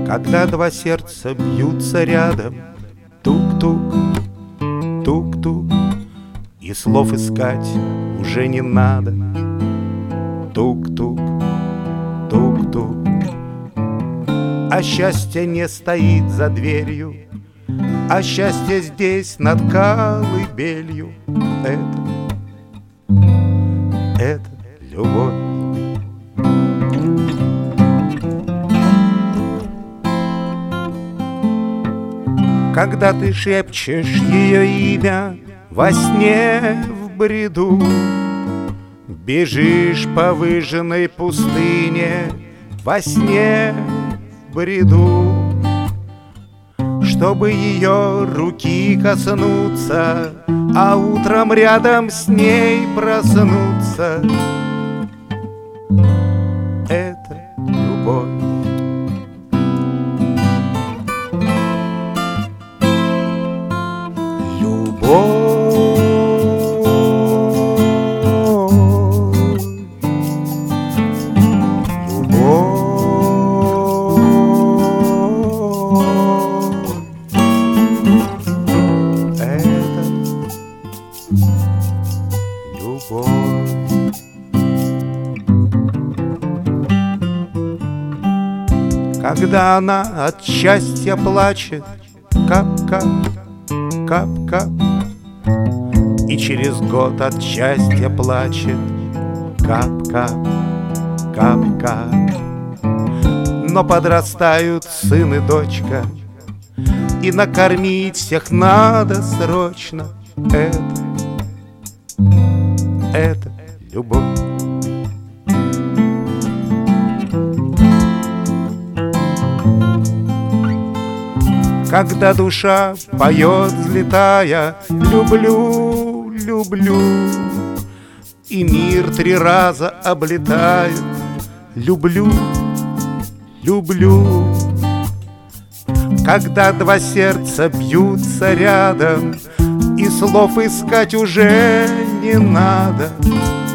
Когда два сердца бьются рядом, тук-тук, тук-тук, и слов искать уже не надо. Тук-тук, тук-тук. А счастье не стоит за дверью, а счастье здесь над колыбелью. Это любовь. Когда ты шепчешь ее имя во сне, в бреду, бежишь по выжженной пустыне во сне, в бреду, чтобы ее руки коснуться, а утром рядом с ней проснуться. Это любовь. Когда она от счастья плачет, кап-кап, кап-кап, и через год от счастья плачет, кап-кап, кап-кап. Но подрастают сын и дочка, и накормить всех надо срочно. Это любовь. Когда душа поет, взлетая, люблю, люблю, и мир 3 раза облетает, люблю, люблю. Когда два сердца бьются рядом, и слов искать уже не надо.